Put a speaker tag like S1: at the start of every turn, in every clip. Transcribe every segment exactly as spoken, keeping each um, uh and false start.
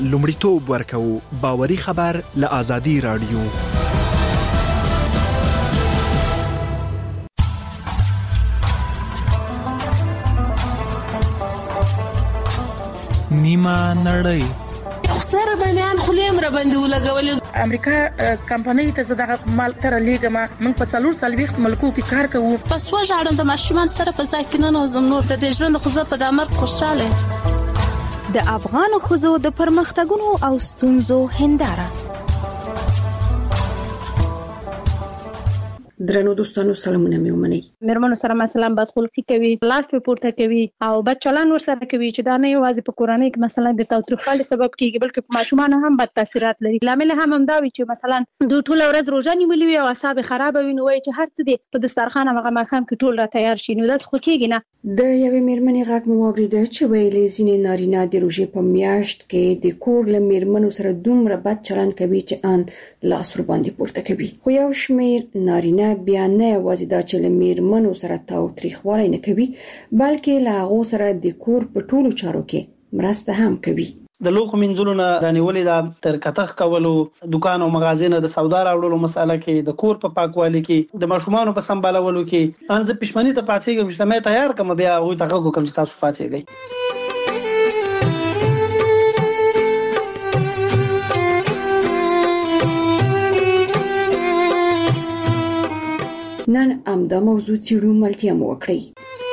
S1: لومړیتوب ورکوو باوري خبر له آزادي رادیو.
S2: نیمه نړۍ
S3: سره د میان خلیم را باندې ولګولې.
S4: امریکا کمپنۍ ته زداغه مال تر لیګه ما موږ په څلور سالويخت ملکو کې کار کوو.
S3: پس وژاړم د ماشومان سره په ځای کې نه نوزم نور د دې ژوند خو زه په د مرګ خوشاله.
S5: د افغان ښځو د پرمختګونو او ستونزو هنداره.
S6: درنو دوستانو سلامونه مې ومنئ.
S7: مېرمنو سره مثلا بدخلقي کوي، لاس په پورته کوي او بد چلند ورسره کوي چې دا نه یوازې په کورنۍ کې مثلا د تاوتریخوالي سبب کیږي بلکې په ماشومان هم بد تاثیرات لري. لامل هم همدا وي چې مثلا دوی ټول ورځ روزه نیولې وي او اعصاب خراب وي، نو وایي چې هر څه دې په دسترخوان هغه ماښام کې ټول را تیار شي، نو دا څه کېږي نه.
S6: د یوې مېرمنې غږ مو واورېده چې ویلې ځینې نارینه د روژې په میاشت کې د کور له مېرمنو سره دومره بد چلند کوي چې ان لاس ور باندې پورته کوي. خو یو شمېر نارینه بیا نه یوازې دا چې له مېرمنو سره تاوتریخوالی نه کوي بلکې له هغو سره د کور په ټولو چارو کې مرسته هم کوي.
S8: د لوخو منځلو نه رانیولې دا تر کتخ کولو، دکان او مغازې نه د سودا راوړلو مساله کې، د کور په پاکوالي کې، د ماشومانو په سمبالولو کې ان زه پښمنۍ ته پاتېږم چې مې تیار کوم بیا هغه ته کوم چې تاسو فاتېږئ.
S6: نن امدا موضوع چیرو ملتیا مو وکړي.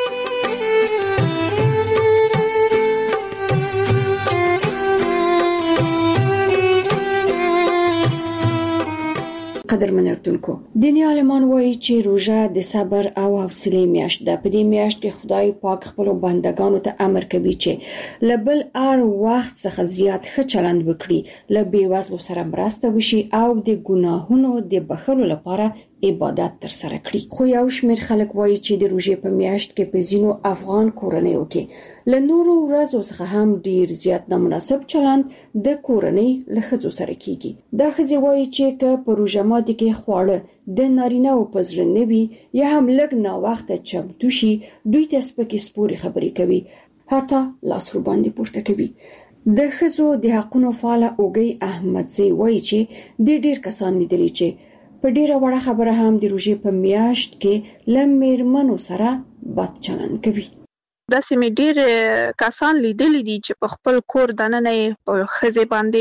S6: قدرمن اردوونکو، دیني عالمان وایي چې روژه د صبر او حوصله میاشت ده. په دې میاشت کې خدای پاک خپل بندگانو ته امر کوي چې لبل ار وخت څخه زیات ښه چلند وکړي، له بیوزلو سره مرسته وشي او د ګناهونو د بخښلو لپاره عبادت تر سره کړي. خو یو شمېر خلک وایي چې د روژې په میاشت کې په ځینو افغان کورنیو کې له نورو ورځو څخه هم ډیر زیات نامناسب چلند د کورنۍ له ښځو سره کیږي. دا ښځې وایي چې که په روژه ماتي کې خواړه د نارینه او په زړه نه وي یا هم لږ ناوخته چمتو شي، دوی ته سپکې سپورې خبرې کوي، حتی لاس ور باندې پورته کوي. د ښځو د حقونو فعاله اوږی احمدزی وایي چې د ډیر کسان لیدلي چې په ډیره وړه خبره هم د روژې په میاشت کې له مېرمنو سره بد چلند کوي.
S7: دا سمې ډېر کسان لیدلي دي چې په خپل کور دننه په ښځې باندې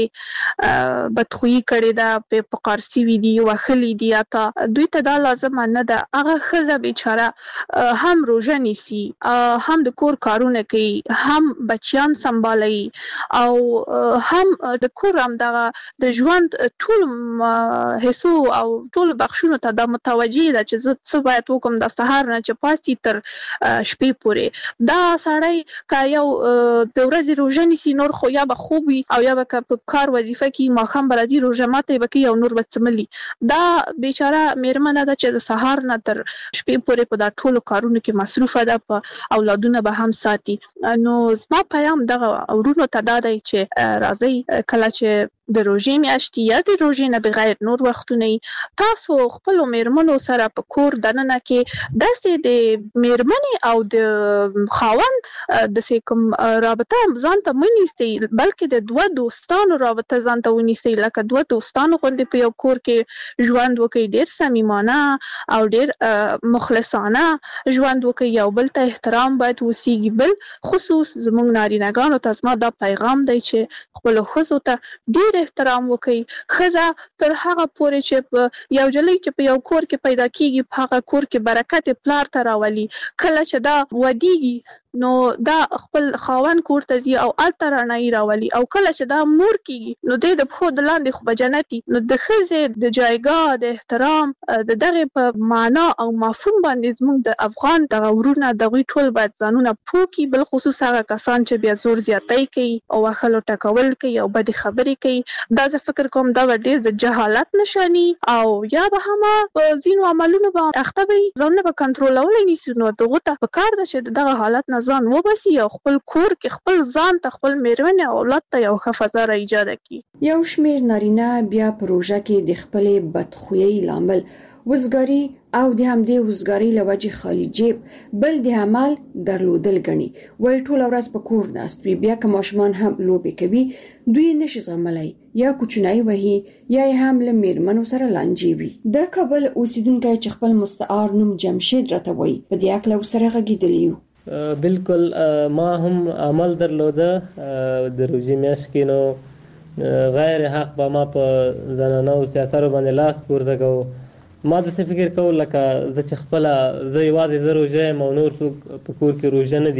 S7: بدخویي کړې ده، په قارسي وي دي، وښلي دي، اته دوی ته دا لازمه نه ده. هغه ښځه بیچاره هم روژه نیسي، هم د کور کارونه کوي، هم بچیان سمبالوي او هم د کور همدغه د ژوند ټول حصو او ټول بخښونو ته دا متوجه ده چې زه څه باید وکړم د سهار نه چې پاسي تر شپې پورې. دا سړی که یو د ورځې روژه نیسي نور خو یا به خوب وي او یا به که په کار وظیفه کې ماښام به راځي روژه ماتی به کوي او نور به څملي. دا بیچاره مېرمنه ده چې د سهار نه تر شپې پورې په دا ټولو کارونو کې مصروفه ده، په اولادونه به هم ساتي. نو زما پیام دغه ورونو ته دا دی چې راځئ کله چې د روژې میاشتې یا د روژې نه بغیر نور وختونه تاسو خپل مېرمنو سره په کور دننه کې داسې د مېرمنې او د خاوند داسې کوم رابطه ځان ته مه نیسئ، بلکې د دوه دوستانو رابطه ځان ته ونیسئ، لکه دوه دوستانو غوندې په یو کور کې ژوند وکړئ، ډېر صمیمانه او ډېر مخلصانه ژوند وکړئ، یو بل ته احترام باید وسیږي. بل خصوص زموږ نارینه‌ګانو ته زما دا پیغام دی چې خپلو ښځو ته ډېر احترام وکړي. ښځه تر هغه پورې چې یو جلۍ چې په یو کور کې پیدا کیږي په هغه کور کې برکت پلار ته راولي، کله چې دا ودیږي نو دا خپل خاوند کور ته ځي او الته رڼایي راولي، او کله چې دا مور کیږي نو د د پښو د لاندې خو به جنتي. نو د ښځې د جایګاه د احترام د دغه په معنا او مفهوم باندې زموږ د افغان دغه ورونه دغوی ټول باید ځانونه پوه کړي، بل خصوص هغه کسان چې بیا زور زیاتی کوي او وښلو ټکول کوي او بدې خبرې کوي. دا زه فکر کوم دا به ډېر د جهالت نښاني او یا به هم په ځینو عملونو به اخته وي، ځانونه به کنټرولولی نیسي. نو دغو ته پکار ده چې دغه حالت نه ځان وباسي او خپل کور کې خپل ځان ته خپل مېرمنې او اولاد ته یو ښه فضا را ایجاده کړي.
S6: یو شمېر نارینه بیا په روژه کې د خپلې بدخویۍ لامل وزګاری او د همدې وزګاری لوجه خالی جیب بل د عمل درلودل غني وای ټول ورځ په کور ناست وي بیا که ماشومان هم لوبي کوي دوی نشي زغملای یا کوچنی وهي یا هم له میرمنو سره لانجی وي د کابل اوسیدونکو چې خپل مستعار نوم جمشید راته وای په دې اکل سره غږیدلی
S2: بالکل ما هم عمل درلوده د روزي میاشت کې نو غیر حق به ما په زنانو سیاستو باندې لاس پورته کوو ما د څه فکر کول لکه زه چې خپل زه یوازې زه روژه یم او نور څوک په کور کې روژه نه دي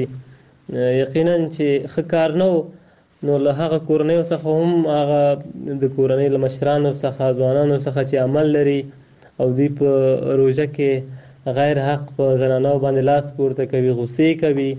S2: یقینا چې ښه کار نه و نو له هغه کورنیو څخه هم هغه د کورنۍ له مشرانو څخه ځوانانو څخه چې عمل لري او دوی په روژه کې غیر حق په زنانو باندې لاس پورته کوي غصې کوي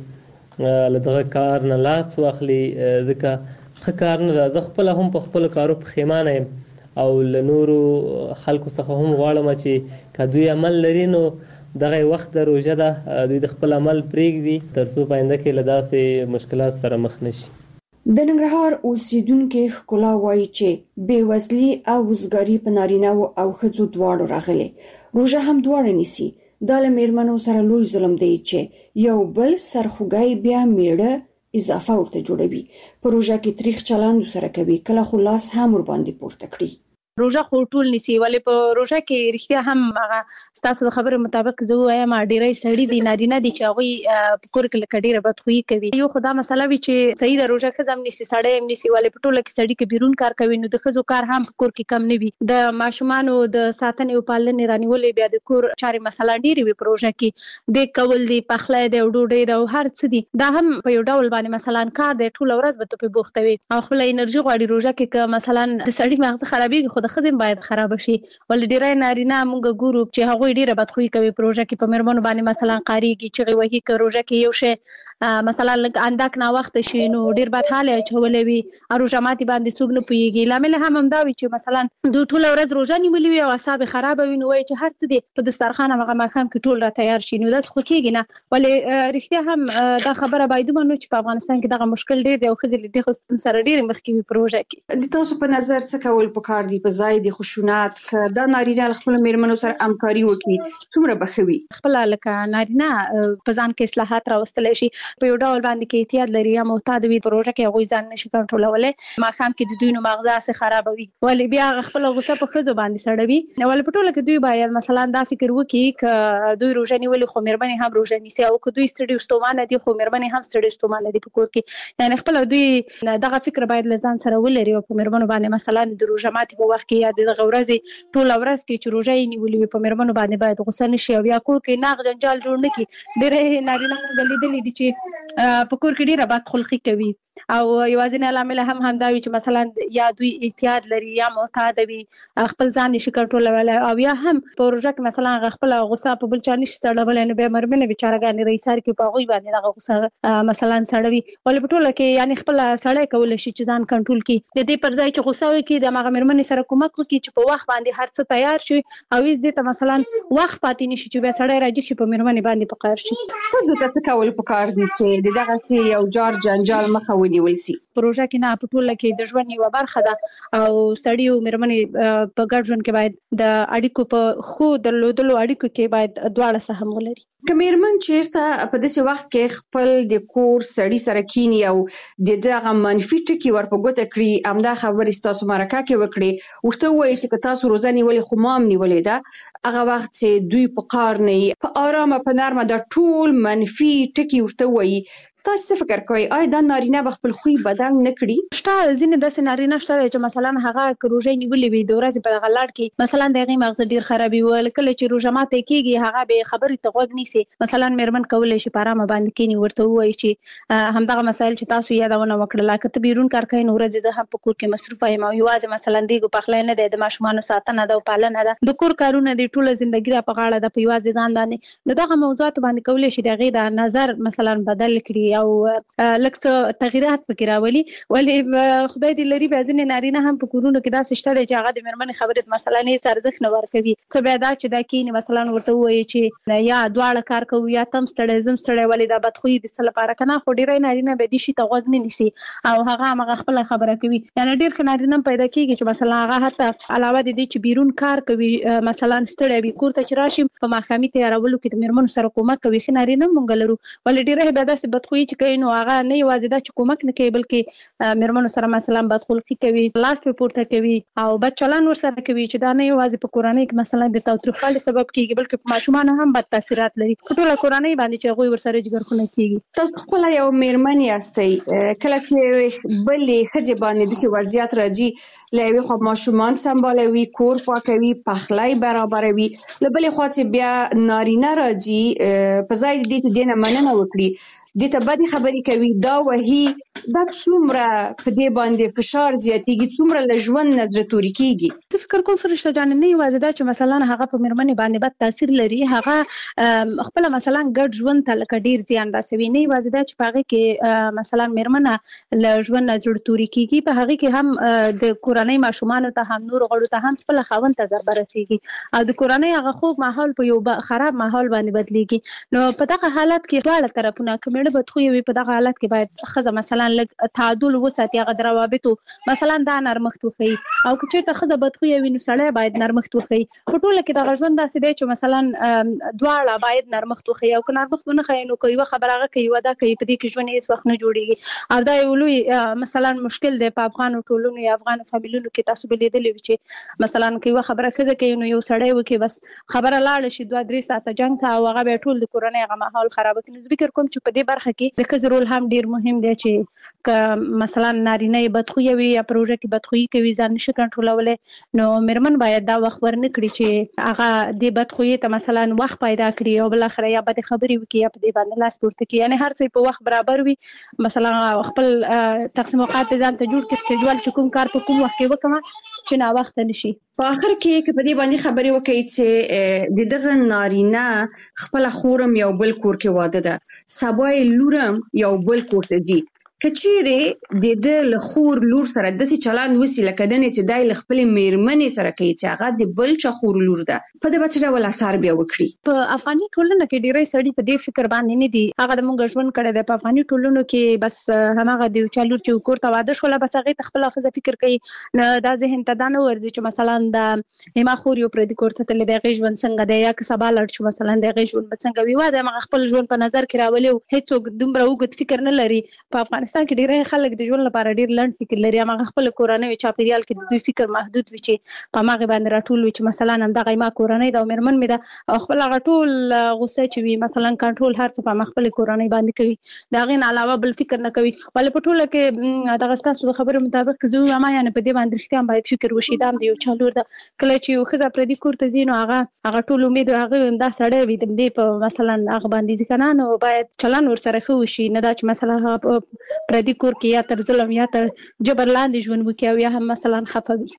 S2: له دغه کار نه لاس واخلي ځکه ښه کار نه ده زه خپله هم په خپلو کارو پښیمانه یم او له نورو خلکو څخه هم غواړم چې که دوی عمل لري نو دغه وخت د روژه ده دوی د خپل عمل پرېږدي تر څو په آینده کې له داسې مشکلات سره مخ نه شي
S6: د ننګرهار اوسیدونکو ښکلا وایي چې بېوزلي او وزګاري په نارینه‌و او ښځو دواړو راغلي روژه هم دواړه نیسي دا له میرمنو سره لوی ظلم دی چې یو بل سرخوږی بیا میړه اضافه ورته جوړوي پروژه کې تاریخ چلند سره کوي کله خلاص هم ور باندې پورته کړی
S9: روژه خو ټول نسی ولې په روژه کې رښتیا هم هغه ستاسو د خبرو مطابق زه وایم ډیرای سړی دي نارینه دي چې هغه په کور کې لکه ډیره بدخویي کوي یو خدای مسله وی چې صحیح د روژه خزم نسی سړی هم نسی ولې په ټوله کې سړی کې بیرون کار کوي نو د خزو کار هم په کور کې کم نه وي د ماشومان د ساتنې او پالنې رانیولې بیا د کور چاري مسله ډیره وي پروژه کې د کول دی پخلای دی ډوډۍ دی هر څه دي دا هم په یو ډول باندې مثلا کار دی ټول ورځ به په بوختوي او خپل انرژي غواړي روژه کې مثلا د سړی مغز خرابېږي خو د خزم باید خراب شي ولې ډیرای نارینه موږ ګورو چې هغه ډیره بدخویي کوي پروژه کې په مرمنو باندې مثلا قاریږي چې وਹੀ ک روژه کې یو شی مثلا اندک نا وخت شي نو ډیر بد حال چولې وي روژه ماتي باندې څوک نه پويږي لامل هم هم دا وي چې مثلا دوی ټول ورځ روژه نیولې وي او اعصاب خراب وي نو وایي چې هر څه دي په دسترخوان هغه مخام کې ټول را تیار شي نو دا څه کېږي نه ولې رښتیا هم دا خبره باید ومنو چې په افغانستان کې دغه مشکل ډیر دی او خزل دي خو سره ډیر مخکې وي پروژه کې
S10: د تاسو په نظر څه کول پکار دي په ځای د خشونت ک دا نارینه خپل میرمنو سره همکاري وکړي څومره بخوي
S9: خپل لکه نارینه په ځان کې اصلاحات راوستل شي په یو ډول باندې کې احتیاط لري یا معتاد وي پروژه کې غوي ځان نشي کنټرولولای ما خام کې د دوی نو مغزه سره خرابوي ولې بیا خپل غوسه په خزو باندې سړوي نو ولې په ټوله کې دوی باید مثلا دا فکر وکړي ک دوی روزه نیولې خو مېرمنې هم روزه نیسي او ک دوی ستړي ستومانه دي خو مېرمنې هم ستړي ستومانه دي په کور کې یعنی خپل دوی دغه فکر باید لزان سره ولري او په مېرمنو باندې مثلا د روزه ماتي په وخت کې یا د غورزي ټول ورځ کې چې روزه نیولې په مېرمنو باندې باید غوسه نشي او یا کور کې ناغ جنجال جوړ نه کی ډېر نارینه غلیدلې دي چې په کور کې ډېر بد خلقي کوي او یوازینی عامل هم هم دا وي چې مثلا یا دوی احتیاط لري یا معتاد وي خپل ځان نشي کنټرولولای او یا هم پروژه کې مثلا خپل غوسه په بل چا نشي سړولای نو به مرمنه بیچارهګانی رئیسار کې په غوي باندې دغه غوسه مثلا سړوي ولې په ټوله کې یعنی خپل سړی کول شي چې ځان کنټرول کړي د دې پر ځای چې غوسه وکړي د هغه مرمنه سره کومک وکړي چې په وخت باندې هر څه تیار شي او یې دې ته مثلا وخت پاتې نشي چې به سړی راځي چې په مرمنه باندې پکار شي
S10: څه څه کول پکار دي چې دغه یو جار جنجال مخه ونیول شي
S9: پروژه کې نه په ټوله کې د ژوند یو برخه ده او سړی او مېرمنې په ګډ ژوند کې باید د اړیکو په خو درلودلو اړیکو کې باید دواړه سهم ولري
S10: که مېرمن چیرته په داسې وخت کې خپل د کور سړی سره کینی او د دغه منفي ټکي ورپګوته کړی امدا خبرې تاسو مرکه کې وکړي ورته وایي چې تاسو روزه نیولې خو مام نیولې ده هغه وخت چې دوی په قار نه په آرامه په نرمه د ټول منفي ټکي ورته وایي تاسو فکر کوئ آیا دا نارینه به خپل خوی بدل نه کړي
S9: شته ځینې داسې نارینه شته چې مثلا هغه روژه نیولې وي د ورځې په دغه لاړ کې مثلا د هغې مغز ډېر خرابي وي کله چې روژه ماته کېږي هغه به خبرې ته غوږ نیسي مثلا مېرمن کولی شي په ارامه باندې کښېني ورته ووایي چې همدغه مسایل چې تاسو یادونه وکړله که ته بیرون کار کوې نو ورځې زه هم په کور کې مصروفه یم او یوازې مثلا دیګو پخلی نه دی د ماشومانو ساتنه ده او پالنه ده د کور کارونه دي ټوله زندګي را په غاړه ده په یوازې ځان باندې نو دغه موضوعاتو باندې کولی شي د هغې د نظر مثلا بدل کړي او لکه څه تغیرات پکې راولي. ولې خدای دې لري به ځینې نارینه هم په کورونو کې داسې شته چې هغه د مېرمنې خبرې مثلا نه ارزښت نه ورکوي. څه بیا دا چې دا کینی مثلا ورته وایي چې یا دواړه کار کوي یا تم ستړی زم ستړی، ولې دا بدخویي د څه لپاره کنه. خو ډیری نارینه به دې شي ته غوږ نه نیسي او هغه هغه خپل خبره کوي. یعنی ډیر ښه نارینه پیدا کیږي چې مثلا هغه حتی علاوه د دې چې بیرون کار کوي مثلا ستړی وي کور ته چې راشي په ماښامي تیارولو کې د مېرمنو سره کومک کوي. ښه نارینه مونږ لرو، ولې ډیری به داسې بدخویي چې کوي نو هغه نه یوازې دا چې کومک نه کوي بلکې مېرمنو سره مثلا بدخلقي کوي، لاس په پورته کوي او بد چلند ورسره کوي چې دا نه یوازې په کورنۍ کې مثلا د تاوتریخوالي سبب کیږي بلکې په ماشومان هم بد تاثیرات لري. په ټوله کورنۍ باندې چې هغوی ورسره جګرخونه کیږي.
S10: تاسو خپل یو مېرمن یاستئ، کله چې بلې ښځې باندې داسې وضعیت راځي له یوې خوا ماشومان سمبالوي، کور پاکوي، پخلی برابروي، له بلې خوا چې بیا نارینه راځي په ځای دې چې دې نه مننه وکړي دې ته بدې خبرې کوي، دا وهي، دا څومره په دې باندې فشار زیاتېږي، څومره له ژوند نه زړه توري کېږي.
S9: زه فکر کوم فرشته جانې نه یوازې دا چې مثلا هغه په مېرمنې باندې بد تاثیر لري، هغه خپله مثلا ګډ ژوند ته لکه ډېر زیان رسوي. نه یوازې دا چې په هغې کې مثلا مېرمنه له ژوند نه زړه توري کېږي، په هغې کې هم د کورنۍ ماشومانو ته هم نورو غړو ته هم خپله خاوند ته ضربه رسېږي او د کورنۍ هغه خوږ ماحول په یو خراب ماحول باندې بدلېږي. نو په دغه حالت کې دواړه طرفونه که مېړه بدخویه وي په دغه حالت کې باید ښځه مثلا لږ تعادل وساتي، هغه د روابطو مثلا دا نرمښت وښیي او که چېرته ښځه بدخویه وي نو سړی باید نرمښت وښیي. په ټوله کې دغه ژوند داسې دی چې مثلا دواړه باید نرمښت وښیي او که نرمښت ونه ښیي نو که یوه خبره هغه کوي یوه دا کوي، په دې کې ژوند هېڅ وخت نه جوړېږي او دا یو لوی مثلا مشکل دی په افغانو ټولنو یا افغانو فامیلونو کې. تاسو به لیدلي وي چې مثلا که یوه خبره ښځه کوي نو یو سړی وکړي بس خبره لاړه شي دوه درې ساعته جنګ ته او هغه بیا ټول د کورنۍ هغه ماحول خرابه کړي. نو زه فکر کوم چې په دې برخه کې د ښځې رول هم ډېر مهم دی چې که مثلا نارینه یې بدخویه وي یا پروژه کې بدخویي کوي ځان نشي کنټرولولی نو مېرمن باید دا وخت ورنه کړي چې هغه دې بدخویۍ ته مثلا وخت پیدا کړي او بالاخره یا بدې خبرې وکړي یا په دې باندې لاس پورته کړي. یعنې هر څه په وخت برابر وي، مثلا خپل تقسیم اوقات ځان ته جوړ کړي سکیجول چې کوم کار په کوم وخت کې وکړم چې ناوخته نشي.
S10: په آخر کې که په دې باندې خبرې وکړئ چې د دغه نارینه خپله خورم یو بل کور کې واده ده، سبا یې لورم یو بل کور ته ځي، که چیرې د ده له خور لور سره داسې چلند وسي لکه دنې چې دی له خپلې مېرمنې سره کوي چې هغه د بل چا خور لور ده، په ده به څه ډول اثر بیا وکړي؟
S9: په افغاني ټولنه کې ډېری سړي په دې فکر باندې نه دي. هغه د مونږ ژوند کړی دی په افغاني ټولنو کې، بس هماغه د یو چا لور چې کور ته واده شوله بس هغې ته خپله ښځه فکر کوي، نه دا ذهن ته دا نه ورځي چې مثلا د هما خور یو پردي کور ته تللی دی، هغې ژوند څنګه دی، یا که سبا لاړ شو مثلا د هغې ژوند به څنګه وي. یوازې هماغه خپل ژوند په نظر کې راولي او هېڅوک دومره اوږد فکر نه لري. په افغانستان کې ډېری خلک د ژوند لپاره ډېر لنډ فکر لري، هماغه خپل کورنۍ چاپیریال کې د دوی فکر محدود وي چې په هماغې باندې راټول وي چې مثلا همدغه ما کورنۍ ده او مېرمن مې ده او خپل هغه ټول غوسه چې وي مثلا کنټرول هر څه په هماغه خپلې کورنۍ باندې کوي، د هغې نه علاوه بل فکر نه کوي. ولې په ټوله کې دغه ستاسو د خبرو مطابق که زه ووایم یعنې په دې باندې رښتیا هم باید فکر وشي دا هم د یو چا لور ده. کله چې یو ښځه پردي کور ته ځي نو هغه هغه ټول امید هغه همدا سړی وي د دې په مثلا هغه باندې ځي که نه نو باید چلند ورسره ښه وشي، نه دا چې مثلا هغه په پردي کور کې یا تر ظلم یا تر جبر لاندې ژوند وکړي او یا هم مثلا خفه وي.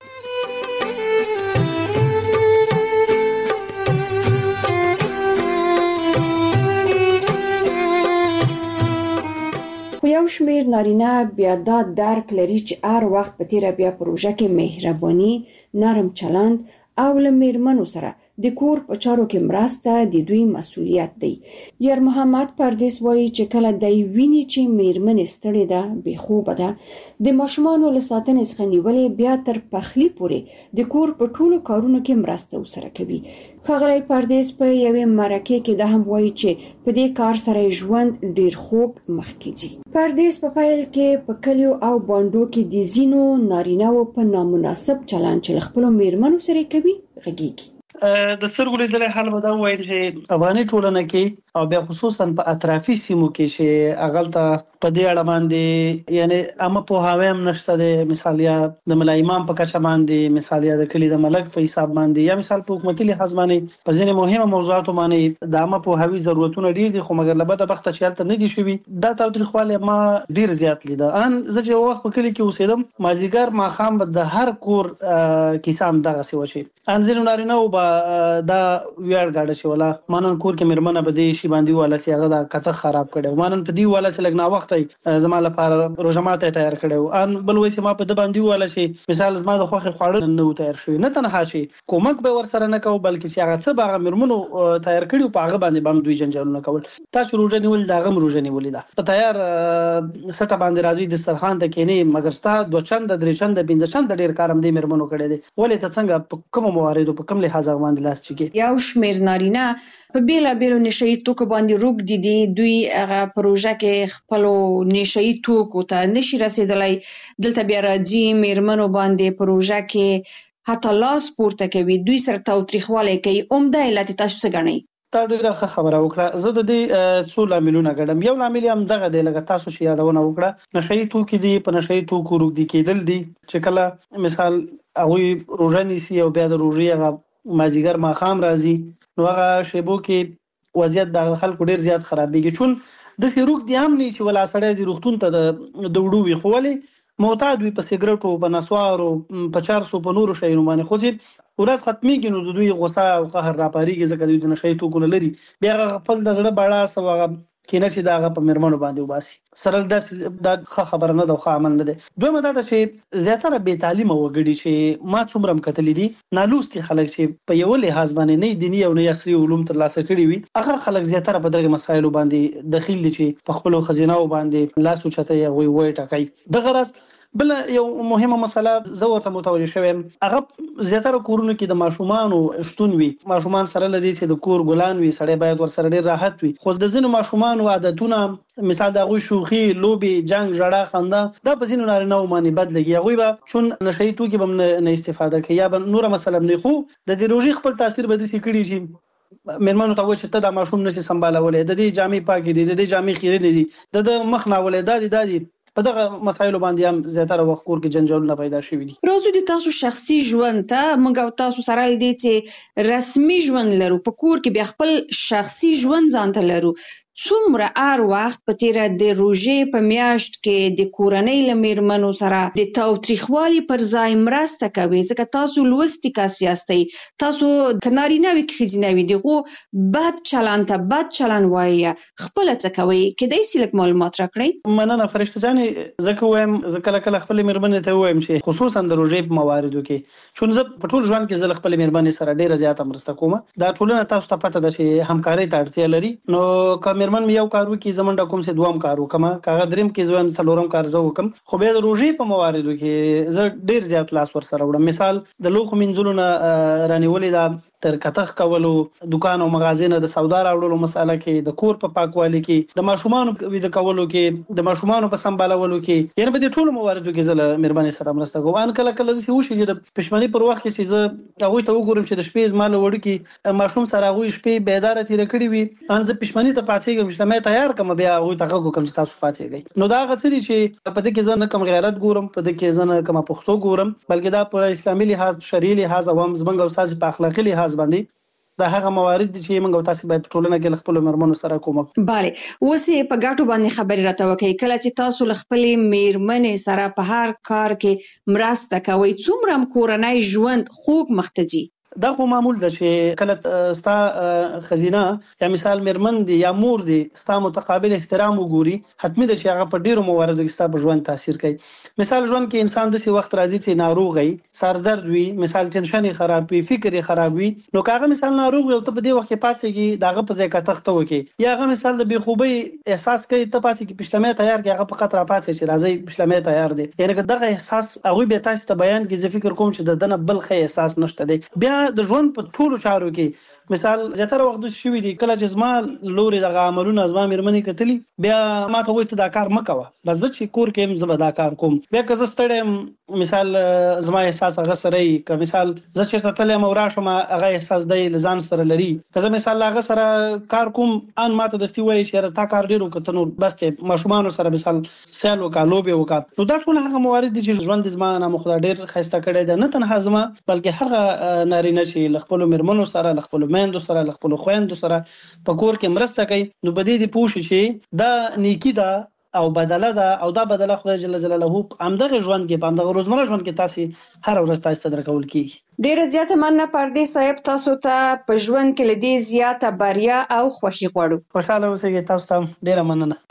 S6: خو یو شمیر نارینه بیا دا درک لري چې هر وخت په تیره بیا پروژه کې مهرباني، نرم چلند او له مېرمنو سره د کور په چارو کې مرسته د دوی مسؤلیت دی. یار محمد پردیس وایي چې کله دی ویني چې مېرمنې ستړې ده، بې خوبه ده، د ماشومانو له ساتنې څخه نیولې بیا تر پخلي پورې د کور په ټولو کارونو کې مرسته ورسره کوي. ښاغلی پردیس په یوې مرکې کې دا هم وایي چې په دې کار سره ژوند ډېر خوږ مخکې ځي. پردیس په پیل کې په کلیو او بانډو کې د ځینو نارینه‌وو په نامناسب چلند چې له خپلو مېرمنو سره کوي غږیږي.
S8: د سترګو لیدلی حال به دا ووایم چې افغاني ټولنه کې او بیا خصوصا په اطرافي سیمو کې چې هغلته په دې اړه باندې یعنی عامه پوهاوی هم نشته دی، مثال یا د ملا امام په کچه باندې، مثال یا د کلي د ملک په حساب باندې، یا مثال په حکومتي لحاظ باندې په ځینې مهمه موضوعاتو باندې د عامه پوهاوي ضرورتونه ډېر دي، خو مګر له بده بخته چې هلته نه دي شوي دا تاوتریخوالی ما ډېر زیات لیده. ان زه چې یو وخت په کلي کې اوسېدم مازدیګر ماښام به د هر کور کیسه همدغسې وشي. ان ځینو نارینه‌وو به دا ویاړ غاډه شي ولا مانن کور کې مرمنه بده شي باندې والا سي هغه دا کته خراب کړي مانن په دی والا سي لګنا وخت زما لپاره روزماته تیار کړي ان بل وې سي ما په د باندې والا شي مثال زما د خوخه خواړه نه تیار شوی نه تنها شي کومک به ور سره نه کو بلکې چې هغه څه باغ مرمنو تیار کړي په هغه باندې بم دوی جنجال نه کول تاسو روزه نیول دا غم روزه نیول دا په تیار سټه باندې راځي د سرخان ته کېنی مګر ستا دوه چند درې چند پنځه چند ډیر کارم دی مرمنو کړي دي ولې ته څنګه په کوم مواردو په کوم لحاظ باندې لاس چګي
S10: یو شمیر نارینه په بیلا بیلو نشئی توکو باندې روک دي دي دوی هغه پروژه کې خپل نشئی توکو ته نشي رسیدلای دلته بیا راځي مرمنو باندې پروژه کې حتی لاس پورته کوي دوی سره تاوتریخواله کوي عمده علت تاسو څه غنئ
S8: تا ډیره خبره وکړه زه د دې څو لاملونه غړم یو لامل هم دغه دی لکه تاسو چې یادونه وکړه نشئی توکي دي په نشئی توکو روک دي کېدل دي چې کله مثال هغه روزاني سي او بیا د روزي هغه مازیګر ماخام راځي نو هغه شیبو کې وضعیت د خلکو ډیر زیات خرابېږي چون د سیروک دی هم نه چې ولا سړی د روختون ته د وډو وی خولې معتاد وي په سیګریټو په نسوارو په چارسو په نورو شیانو باندې خو چې ورځ ختميږي نو د دوی غوسه او قهر راپاريږي ځکه دوی د نشئی توکو لري بیا خپل د زړه باړه سوغه کینه چې داغه په مرمنو باندې وباسي سره د خبره نه د عمل نه ده دوی ماته چې زیاتره بې تعلیمه وګړي چې ما څومره کتلې دي نالوستي خلک چې په یو لحاظ باندې نه دینی او نه عصري علوم ترلاسه کړي وي هغه خلک زیاتره په دغه مسایلو باندې دخیل دي چې په خپل خزینه باندې لاس اوچته وي وي ټکای دغه راز بل یو مهمه مسله زه ورته متوجه شوم هغه زیاتره کورونو کې د ماشومان شتون وي ماشومان سره لدی چې د کور ګلان وي سړی باید ور سره ډیر راحت وي خو د ځینو ماشومان عادتونه مثال د غوي شوخي لوبي جنگ جړه خنده دا په ځینو نارینه معنی بد لګي غوي به چون نشئی توکي به نه استفاده کوي یا به نور مسله نه خو د دې روزي خپل تاثیر به دي کړی شي مرمنو ته وښه ته د ماشوم نشي سمبالولې د دې جامې پاکي دي د دې جامې خیره نه دي د مخ نه ولې دادي دادي په دغه مسایلو باندې هم زیاتره وخت کور کې جنجالونه پیدا شوي دي
S10: راځو د تاسو شخصي ژوند ته موږ او تاسو سره دي چې رسمي ژوند لرو په کور کې بیا خپل شخصي ژوند ځان ته لرو څومره ار وخت په تیر د روزې په میاشت کې د کورنۍ لمرمنو سره د تاوتریخوالي پر ځای مرسته کوي ځکه تاسو لوستي کس یاستئ تاسو کنارینه وی خځینوي دغه بد چلان ته بد چلان وایي خپل څه کوي کدی سلک معلومات راکړئ
S8: مننه فرشته جان زکه وایم زکه کله خپل مرمنه ته وایم چې خصوصا د روزې په مواردو کې چون زه په ټول ژوند کې زل خپل مرمنه سره ډیره زیاته مرسته کوم دا ټولنه تاسو ته پته ده چې همکاري ته اړتیا لري نو کوم من یو کارو کې زمونږ کوم څه دوام کارو کما کاغه دریم کې ځوان څلورم کار زو کوم خو به د روزي په مواردو کې زه ډیر زیات لاس ور سره وړم مثال د لوخ منځلونه رانیولې دا تر کتخ کولو دکان او مغازینه د سودا راوړلو مساله کې د کور په پاکوالي کې د ماشومان د کولو کې د ماشومان په سمبالولو کې یعنی په دې ټولو مواردو کې زله مهرباني سره مرسته کوم ان کله کله د وشي د پښمنۍ پر وخت کې چې زه هغه ته وګورم چې د شپې زما له وړ کې ماشوم سره هغه شپې بیدار تیر کړی وي ان زه پښمنۍ ته پاتې مې تیار کوم بیا هغه ته کوم چې تاسو فاتحه نو دا غته دي چې په دې کې ځنه کم غیرت ګورم په دې کې ځنه کم پښتو ګورم بلکې دا په اسلامي لحاظ شرعي لحاظ او زمنګ او ساز په اخلاقی لحاظ باندې دا هغه موارد دي چې موږ تاسو باید ټولنه کې خپل مرمنو سره کوم
S10: bale اوسې په ګټو باندې خبري راته وکي کله چې تاسو خپل مرمنې سره په هر کار کې مرسته کوي څومره کورنۍ ژوند خوب مختجي
S8: دا خو معمول ده چې کله ستا خزینه یا مثال مرمن دي یا مور دي ستا متقابل احترام وګوري حتمی ده چې هغه په ډیرو مواردو کې ستا په ژوند تاثیر کوي مثال ژوند کې انسان د سی وخت راځي چې ناروغ وي سر درد وي مثال ټینشن خراب وي فکر خراب وي نو کاغه مثال ناروغ وي ته په دې وخت کې پاتېږي داغه په ځای کې تخته وکي یا هغه مثال د بخوبي احساس کوي ته پاتې کې پښلمه تیار کې هغه په خطر پاتې چې راځي پښلمه تیار دي یعنی دغه احساس هغه به تاسو ته بیان کې زه فکر کوم چې د دنه بل خې احساس نشته دی بیا د ژوند په ټولو چارو کې مثال زیاتره وخت شوی دی کله چې زما لوري دغه عملونه زما مرمنې کتلی بیا ما ته وایي ته دا کار مکوه بس چې کور کې زما دا کار کوم بیا که زه ستړم مثال زما احساس هغه سره ای که مثال زه چې تلم او راشم هغه احساس دی لزان سره لري که زه مثال هغه سره کار کوم ان ما ته دستي وایي چې تا کار ډیرو کته نو بس ته ماشومان سره مثال سالو کا لوبي وکا نو دا ټول هغه موارد دي چې ژوند زما نه مخدا ډیر خسته کړي ده نه تنها زما بلکې هغه نارینه چې خپل مرمنو سره خپل میندو سره خپل خويندو سره په کور کې مرسته کوي نو بده دي پوښي چې دا نیکی دا او بدله ده او دا بدله خدای جل جلاله همدغه ژوند کې په همدغه روزمره ژوند کې تاسو هر ورځ تاسو ته درکول کیږي.
S10: ډیره زیاته مننه پردیس صاحب، تاسو ته په ژوند کې لدی زیاته بریا او خوښي غواړو.
S8: خوشاله اوسئ، تاسو ته ډیره مننه.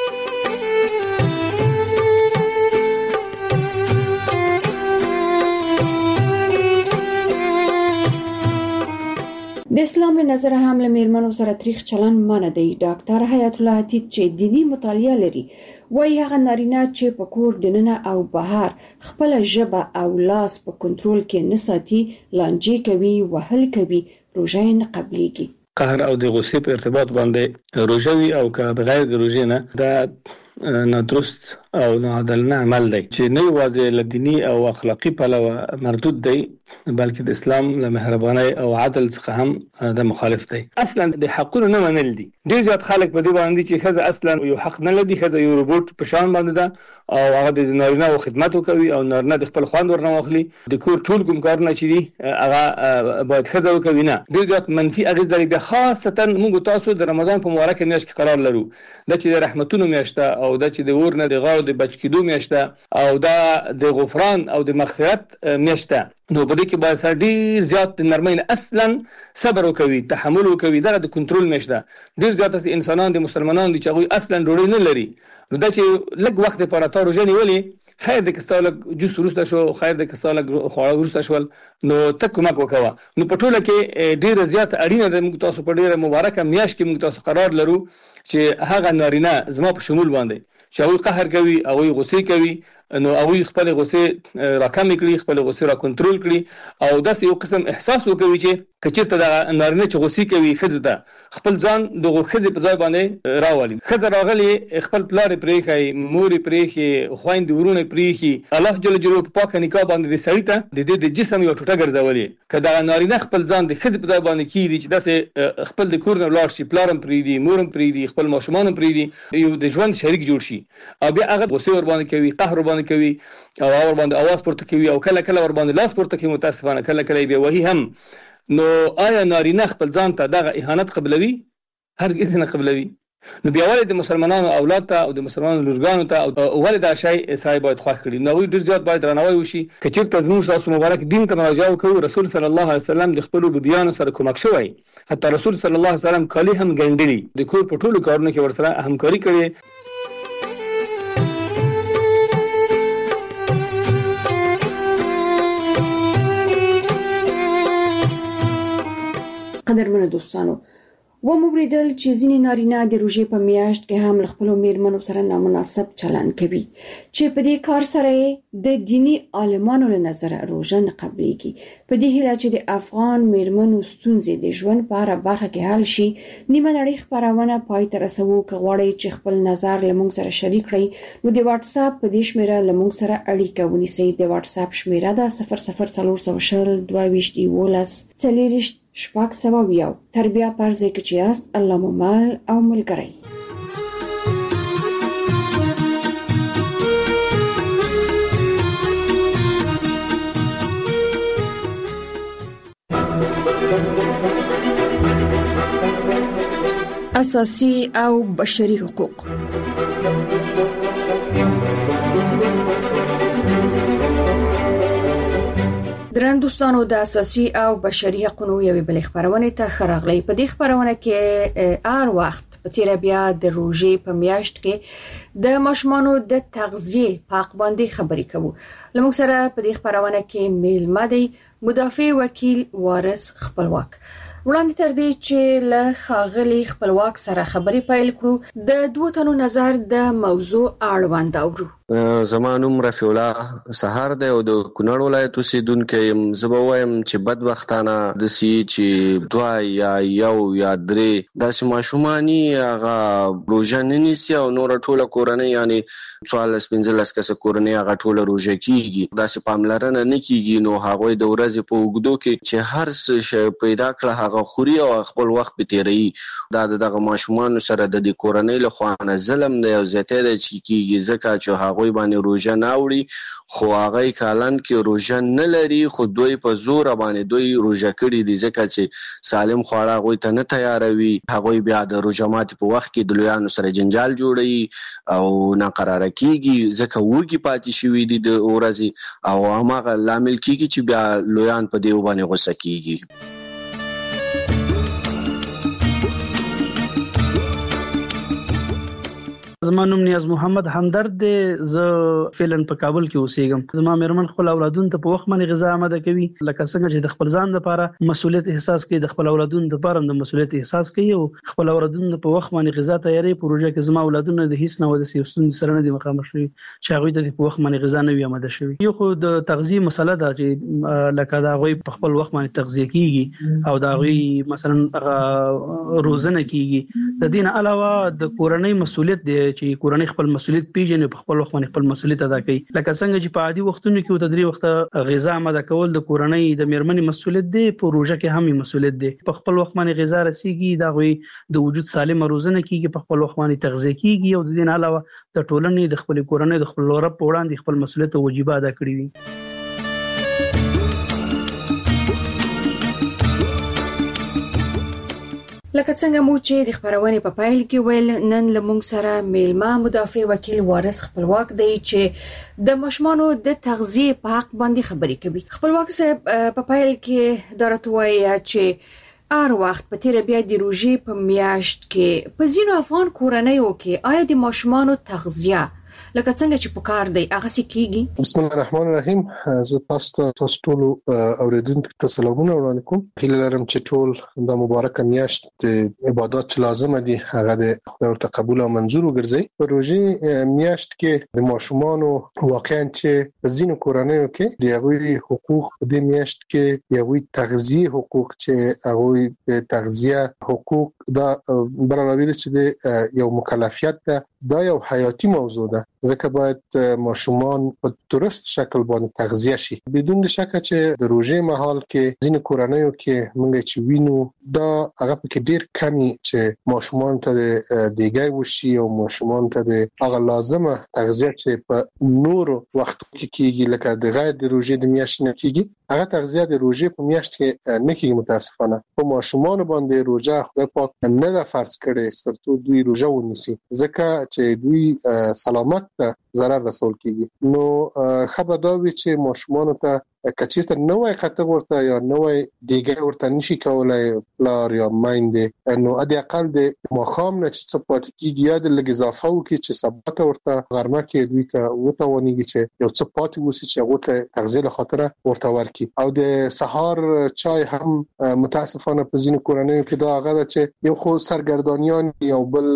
S6: د اسلام له نظر هم له میرمنو سره تاریخ چلن منع دی. ډاکټر حیات الله عتیق چې دینی مطالعه لري وایي هغه نارینه چې په کور دننه او بهر خپل ژبه او لاس په کنټرول کې نه ساتي، لانجې کوي، وهل کوي، روژه نه قبليږي.
S11: قهر او د غصې په ارتباط باندې روژه وي او که بغیر د روژې نه دا نادرست او ناعادلانه عمل دی چې نه یوازې له دینی او اخلاقی پلوه مردود دی بلکې د اسلام له مهربانۍ او عدل څخه هم د مخالف دی. اصلا د حقونو نه منل دي. ډېر زیات خلک په دې باندې چې ښځه اصلا یو حق نه لري، ښځه یو روبوټ په شان باندې ده او هغه د نارینه او خدمت کوي او نارینه د خپل خوند ورنه واخلي، د کور ټول کوم کارونه چې دي هغه باید ښځه وکوي. نه، ډېر زیات منفي اغېز لري. خاصتا موږ تاسو د رمضان په مبارکه میاشت کې قرار لرو، دا چې د رحمتونو میاشت او دا چې د اور نه د غاړو د بچ کېدو میاشت او دا د غفران او د مغفرت میاشت، نو په دې کې باید سره ډیر زیات نرمۍ اصلا صبر وکوي، تحمل وکوي، دا د کنټرول میاشت. ډیر زیات انسانان د مسلمانانو دي چې هغه اصلا ډوډۍ نه لري، نو دا چې لږ وخت لپاره تا روژه نیولې، خیر د کستاله جوس ورسته شو، خیر د کستاله خواړه ورسته شول، نو ته کومک وکوه. نو په ټوله کې ډیر زیات اړینه ده موږ تاسو په ډیره مبارکه میاشت کې موږ تاسو قرار لرو چې هغه نارینه زما په شمول باندې چې هغه قهر کوي او غصې کوي، نو هغه خپل غصې راکم کړي، خپل غصې را کنټرول کړي او داسې یو قسم احساس وکوي چې کچېرته د نارینه چې غصې کوي ښځه ته خپل ځان د ښځې په ځای باندې راولي. ښځه راغلي خپل پلار پرېښی، مور پرېښي، خویندې ورونه پرېښي، الله جل جلاله په پاکه نکاح باندې د سړي ته د دې د جسم یو ټوټه ګرځولې. که دغه نارینه خپل ځان د ښځې په ځای باندې کېږدي چې داسې خپل د کور نه ولاړ شي، پلار هم پرېږدي، مور هم پرېږدي، خپل ماشومان هم پرېږدي، یو د ژوند شریک جوړ شي او بیا هغه غصې ورباندې کوي، قهر ورباندې کوي او اور باندې आवाज پورته کوي او کله کله ور باندې لاس پورته کوي، متاسفانه کله کله به وਹੀ هم. نو آیا نارینه خپل ځان ته دغه اهانت قبلوي؟ هرگز نه قبلوي. نو بیا ولې د مسلمانانو اولاد ته او د مسلمانانو لورګانو ته ولې دا شی اسای باید خوښ کړي؟ نو ډیر زیات باید درناوی وشي. که چېرته زموږ تاسو مبارک دین ته مراجعه وکړو، رسول صلی الله علیه وسلم د خپل بیان سره کومک شوی، حتی رسول صلی الله علیه وسلم کالی هم ګنډلی، د کور په ټولو کارونو کې ورسره همکاري کړې.
S6: قدرمنو دوستانو، و مبریدل چې ځینې نارینه د روژې په میاشت کې هم له خپلو میرمنو سره نامناسب چلند کوي چې په دې کار سره د دینی عالمانو له نظره روژه نه قبليږي. په دې هیله چې د افغان میرمنو ستونزې د ژوند په هره برخه کې حل شي، نیمه نړۍ خپرونه پای ته رسوو. که غواړئ چې خپل نظر له موږ سره شریک کړئ، نو د واتس اپ په دې شمیره له موږ سره اړیکه ونیسئ. د واتس اپ شمیره ده صفر صفر څلور سوه شل دوه ویشت یولس څلېرویشت شپږ سوه یو. تر بیا پرځای کې چې یاست، الله مو مل او ملګری. اساسي او بشري حقوق. درن دوستانو، د اساسي او بشري حقوقو یوې بل خبرونه ته خراغلی. په دې خبرونه کې هر وخت په تیر بیا د روژې په میاشت کې د ماشومانو د تغذیه پاک باندې خبرې کوو. لموږ سره په دې خبرونه کې میلمه دی مدافع وکیل وارث خپلواک. وړاندې تر دې چې له خاغلی خپلواک سره خبرې پیل کړو، د دوه تنو نظر د موضوع اړوند اورو.
S12: زمانوم رفیع الله سهار دی او د کونړ ولایت اوسیدونکی یم. زه به وایم چې بدبختانه داسې چې دوه یا یو یا درې داسې ماشوماني هغه روژه نه نیسي او نوره ټوله کورنۍ، یعنې څوارلس پنځلس کسه کورنۍ هغه ټوله روژه کېږي، داسې پاملرنه نه کېږي. نو هغوی د ورځې په اوږدو کې چې هر څه شی پیدا کړه هغه خوري او خپل وخت پې تېروي. دا د دغه ماشومانو سره د دې کورنۍ له خوا نه ظلم دی او زیاتی دی چې کېږي، ځکه چې پاغوي باندې روزه نه وړي خو هغه کالن کې روزه نه لري خو دوی په زور باندې دوی روزه کړي دي ځکه چې سالم خواړه غوي ته نه تیاروي هغه بیا د روزه ماتي په وخت کې د لویانو سره جنجال جوړي او ناقراره کیږي ځکه وږي پاتې شوی دي د ورځي او هغه لامل کیږي چې بیا لویان په دې باندې غوسه کیږي.
S8: زما نوم نیاز محمد همدرد دی. زه فعلن په کابل کې اوسېږم. زما مېرمن خپل اولادونو ته په وخت باندې غذا آماده کوي لکه څنګه چې د خپل ځان لپاره مسؤلیت احساس کوي د خپل اولادونو لپاره د مسؤلیت احساس کوي او خپل اولادونو په وخت باندې غذا تیاری پروژه کې زما اولادونو د هیڅ نه ود سیستم سره نه دي مخامخ شوي چې هغه ته په وخت باندې غذا نه وي آماده شوي. یو خو د تغذیه مسله ده چې لکه دا غوي په خپل وخت باندې تغذیه کیږي او دا غوي مثلا روزنه کیږي. د دین علاوه د کورنۍ مسؤلیت دی چې کورنۍ خپل مسؤلیت پیژني په خپل وخت باندې خپل مسؤلیت ادا کوي لکه څنګه چې په عادي وختونو کې د درې وخت غذا آماده کول د کورنۍ د میرمنې مسؤلیت دی په روزه کې هم مسؤلیت دی. په خپل وخت باندې غذا رسیږي دا غوي د وجود سالم روزنه کیږي په خپل وخت باندې تغذیه کیږي او د دین علاوه د ټولنې د خپل کورنۍ د خپل رب په وړاندې خپل مسؤلیت او واجب ادا کړی وي.
S6: لکه څنګه مو چې د خبرونې په پایل کې ویل نن لمونږ سره میلمه مدافع وکیل وارث خپلواک دی چې د ماشومانو د تغذیه په حق باندې خبرې کوي. خپلواک صاحب په پایل کې درته وایي چې هر وخت په تیر بیا د روزې په میاشت کې په ځینو افغان کورنیو کې آیا د ماشومانو تغذیه لکه څنګه چې پکار دی هغه څه کیږي؟
S13: بسم الله الرحمن الرحیم. زه تاسو تاسو ټول اوریدونکو ته سلامونه وړاندې کوم. هیله لرم چې ټول د مبارکه میاشت د عبادت چې لازم دي هغه د خدای ورته قبول او منظور وګرځي. په روزي میاشت کې د ماشومانو واقعا چې زینو کورنیو کې د هغوی حقوق په دې میاشت کې یوې تغذیه حقوق چې هغوی د تغذیه حقوق دا برابروي چې د یو مکلفیت ده دا یو حیاتي موضوع ده ځکه باید ماشومان په درست شکل باندې تغذیه شي. بدون شک چې د روزې مهال کې ځینې کورنیو کې موږ چې وینو دا هغه په ډیر کمی چې ماشومان ته د دیګر وشي او ماشومان ته د هغه لازمه تغذیه چې په نور وختو کې کیږي لکه د غیر د روزې د میاشتې نه کیږي هغه تغذیه د روزې په میاشت کې نه کیږي. متاسفانه په ماشومان باندې روزه خدای پاک نه د فرض کړي ترڅو دوی روزه ونیسي ځکه چې دوی سلامت ته ضرر رسول کیږي. نو خبر دا وی چې ماشومان ته کچیرته نوې قطع ورته یا نوې دیګه ورته نشي کولای پلار یا مایندې نو ادي اقل د مخام نه چې څه پات کیږي یا د لګ اضافه وکي چې سبات ورته غرمه کې دوی ته وته ونیږي چې یو څه پات وسی چې هغه ته تغذیه خاطر ورته ورکی او د سحر چای هم متاسفانه په ځینو کورنیو کې دا هغه چې یو خو سرګردانیان یو بل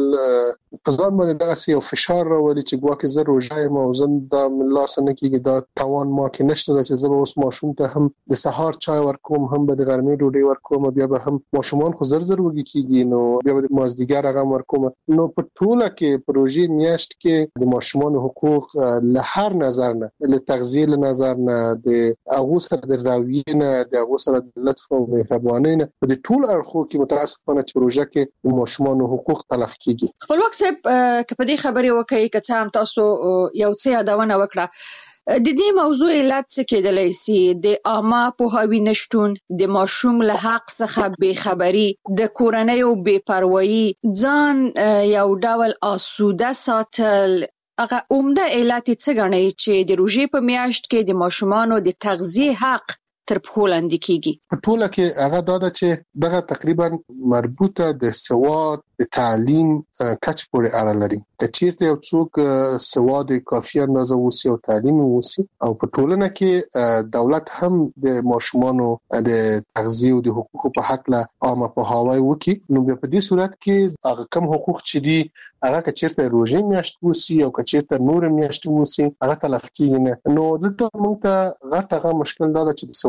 S13: قزان باندې دغه یو فشار راولي چې ګواکې زه روزه ما وزن دا ملاس نه کیږي دا توان ما کې نشته چې زه اوس ماشوم ته هم د سحر چای ورکوم هم به د غرمې ډوډۍ ورکوم بیا به هم ماشومان خو زر زر وږي کیږي نو بیا به مازدیګر هغه ورکوم. نو په ټوله کې پروژې میاشت کې د ماشومان حقوق له هر نظر نه له تغذیه له نظر نه د هغه سره د راویې نه د هغه سره د لطف او مهربانۍ نه په ټول اړخو کې متاسفانه چې پروژه کې د ماشومان حقوق تلف کیږي.
S10: خپلواک صاحب که په دې خبرې وکړي که څه هم تاسو یو څه یادونه وکړه د دې موضوع علت څه کېدلی سي د عامه پوهاوي نشټون د ماشوم له حق څخه بې خبري د کورنۍ او بې پروايي ځان یو ډول آسوده ساتل هغه عمده علت څه ګڼي چې د روزې په میاشت کې د ماشومانو د تغذیه حق تر پښو لاندې کیږي؟
S13: په ټوله کې هغه دا ده چې دغه تقریبا مربوطه د سواد د تعلیم کچ پورې اړه لري. که چیرته یو څوک سواد کافي اندازه وسی او تعلیم وسی او په ټولنه کې دولت هم د ماشومانو د تغذیه او د حقوقو په حق له عامه پوهاوی وکي نو په دې صورت کې هغه کم حقوق چې دي هغه که چیرته روزې میاشت وسی او که چیرته نور میاشت وسی هغه تلف کیږي. نو دلته موږ ته غټه مشکل دا ده چې د سواد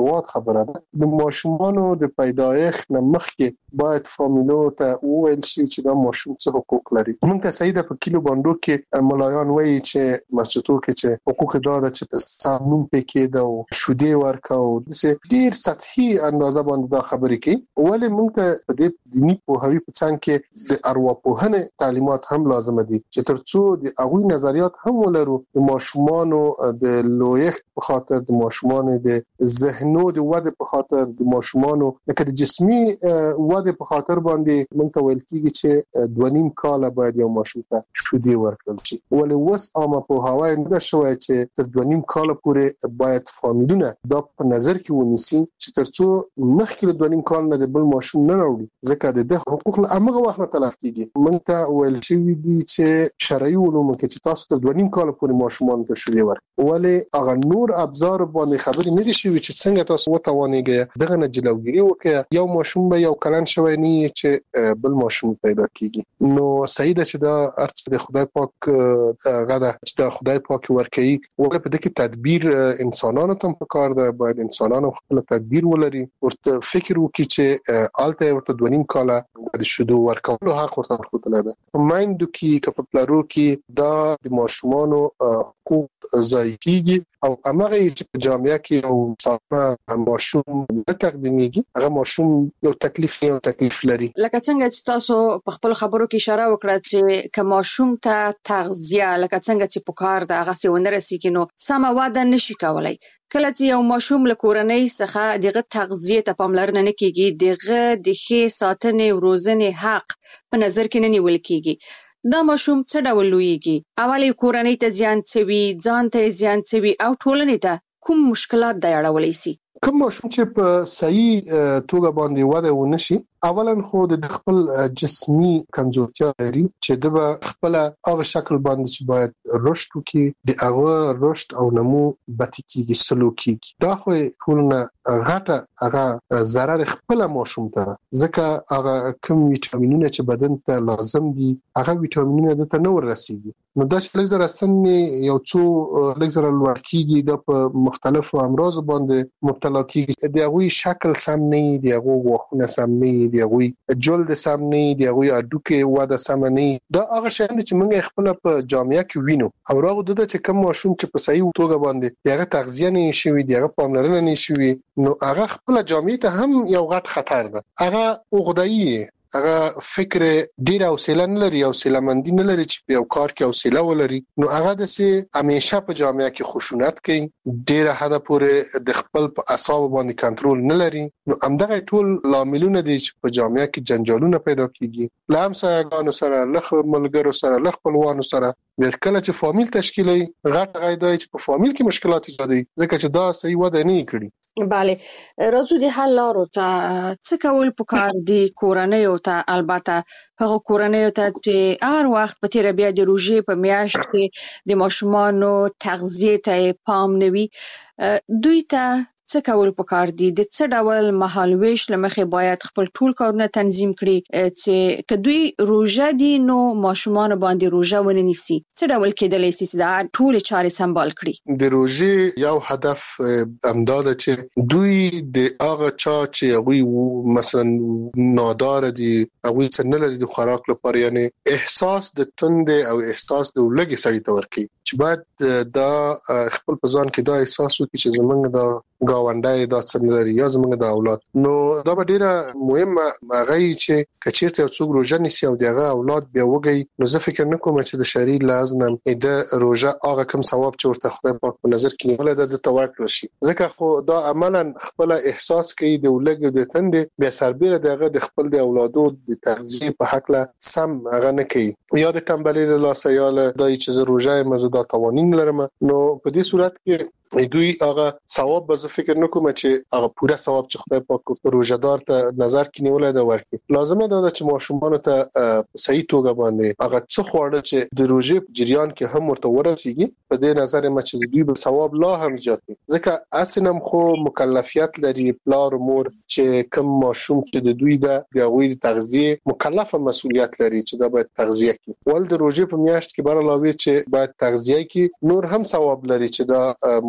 S13: مساوات خبره ده. د ماشومانو د پیدایښت نه مخکې باید فامیلو ته وویل شي چې دا ماشوم څه حقوق لري. موږ ته سیده په کیلو باندو کې ملایان وایي چې مسجدو کې چې حقوق دا ده چې سامون پکې دا او شودې ورکاو د ډیر سطحي اندازه باندې دا خبرې کوي. ولې موږ ته په دې دینی پوهاوی په څنګ کې د ارواپوهنې تعلیمات هم لازم دي چې ترڅو د هغوی نظریات هم ولرو د ماشومانو د لویښت په خاطر، د ماشومانو د ذهنو د وده په خاطر، د ماشومانو لکه د جسمي وده په خاطر باندې موږ ته ویل کیږي چې دوه نیم کاله باید یو ماشوم ته شودې ورکړل شي. ولې اوس عامه پوهاوی نه ده شوی چې تر دوه نیم کاله پورې باید فامیلونه دا په نظر کې ونیسي چې ترڅو مخکې له دوه نیم کال نه د بل ماشوم نه راوړي، ځکه د حقوق له هغه وخت نه تلف کیږي. موږ ته ویل شوی دي چې شرعي علومو کې چې تاسو تر دوه نیم کال پورې ماشومان ته شودې ورکړئ. ولې هغه نور ابزار باندې خبرې نه دي شوی چې څنګه تاسو وتوانیږئ دغه نه جلوګیری وکړئ. یو ماشوم به یو کلن شوی نه چې بل ماشوم پیدا کیږي. نو صحیح ده چې دا ارڅ د خدای پاک غدا چې دا خدای پاک ورکړي. ولې په دې کې تدبیر انسانانو ته په کار ده، باید انسانانو خپل تدبیر ولري، ورته فکر وکړي چې آلته ورته دوه نیم کاله د شودو ورکولو حق ورته ورکړل ده. مایندو کې کپ پلارو کې دا د ماشومانو حقوق ضایع کیږي او هغه چې په جامعه کې او ساتنه ماشوم نه تقدیمیږي، هغه ماشوم یو تکلیف یو تکلیف لري.
S10: لکه څنګه چې تاسو په خپل خبرو کې اشاره وکړه چې که ماشوم ته تغذیه لکه څنګه چې پکار ده هغه څه ونه رسیږي نو سمه وده نشي کولای. کله چې یو ماشوم له کورنۍ څخه دغه تغذیه ته پاملرنه نه کیږي، دغه د ښې ساتنې او روزنې حق په نظر کې نه نیول کیږي، دا ماشوم څه ډول لویږي؟ اولې کورنۍ ته زیان څوي، ځان ته زیان څوي او ټولنې ته کوم مشکلات د اړولای شي؟
S13: کوم ماشوم چې په صحیح توګه باندې وده ونشي، اولا خو د خپل جسمي کمزورتیا لري چې د خپل هغه شکل باندې چې باید رشد وکړي، د هغه رشد او نمو بتی کیږي، سلو کیږي. دا خو ټولنه غټه هغه ضرر خپل ماشوم ته، ځکه هغه کوم ویټامینونه چې بدن ته لازم دي هغه ویټامینونه د ته نه ورسیږي. نو دا چې لږ زره سن یو څو لږ زره لوړ کیږي، د په مختلفو امراض باندې مبتلا کیږي، د هغه شکل سم نه دی، د هغه غوښونه سم نه دی، هغه جلد سم نه دی، هغه اډوکه واده سم نه. دا هغه شی چې موږ خپل په جامعه کې وینو او راغو د چې کوم ماشوم چې په صحیح توګه باندې هغه تغذیه نه شوي، هغه پاملرنه نه شوي، نو هغه خپل جامعه ته هم یو غټ خطر ده. هغه عقده‌ای، هغه فکر ډیر حوصله نه لري، حوصله مندي نه لري چې په یو کار کې حوصله ولري. نو هغه د سي همیشه په جامعه کې خشونت کوي، ډیر حدا پورې د خپل په اعصاب باندې کنټرول نه لري. نو همدغه ټول لاملونه دي چې په جامعه کې جنجالونه پیدا کیږي، لامسایګانو سره، لخ ملګرو سره، لخ خپلوانو سره. کله چې فامیل تشکیلي غټ غیدای چې په فامیل کې مشکلات ایجادوي، ځکه چې دا صحیح وده نه کړي.
S10: بله، راځو د حل لارو ته. څه کول پکار دي کورنۍ ته؟ البته هغه کورنۍ ته چې هر وخت په تیر بیا د روژې په میاشت کې د ماشومانو تغذیه ته پام نه وي، دوی ته څه کول پکار دي؟ د څه ډول مهالويش لمخې باید خپل ټول کارونه تنظیم کړي چې که دوی روژه دي نو ماشومان باندې روژه ونه نیسي؟ څه ډول کېدلی شي چې دا ټول چارې سمبال کړي؟
S13: د روژې یو هدف امداد چې دوی د هغه چا چې هغه مثلا نادار دي، هغه څه نه لري د خوراک لپاره، یعنی احساس د تند او احساس د لګي سړی ته ورکي چې باید دا خپل په ځان کې دا احساس وکړي چې زمونږ دا گاونډای دا څنګه لري یا زمونږ د اولاد. نو دا به ډیره مهمه هغه چې کچیرته یو څوک روزه نیسي او دغه اولاد بیا وګي، نو زه فکر نه کوم چې د شری لازم د روزه هغه کوم ثواب چې ورته خدای پاک په نظر کې نیول د توکل شي، ځکه خو دا عملاً خپل احساس کوي د ولګ د تند بیا سربېره دغه د خپل د اولادو د تغذیه په حق له سم هغه نه کوي، یا د تنبلي له لاسه دای چې روزه مزه د توانین لرم. نو په دې صورت کې دوی هغه ثواب به زه فکر نکوم چې هغه پوره ثواب چې خدای پاک روزدار ته نظر کې نیولای دا ورکړي. لازمه ده چې ماشومان ته صحیح توګه باندې هغه څه خوړل چې د روزې جریان کې هم ورته ورسیږي، په دې نظر ما چې دوی به ثواب لا هم زیات کړي، ځکه اسنم خو مکلفیت لري پلار مور چې کوم ماشوم چې د دوی د غوي تغذیه مکلفه مسولیت لري چې دا باید تغذیه کړي. ول د روزې په میاشت کې بر علاوه چې باید تغذیه کړي، نور هم ثواب لري چې دا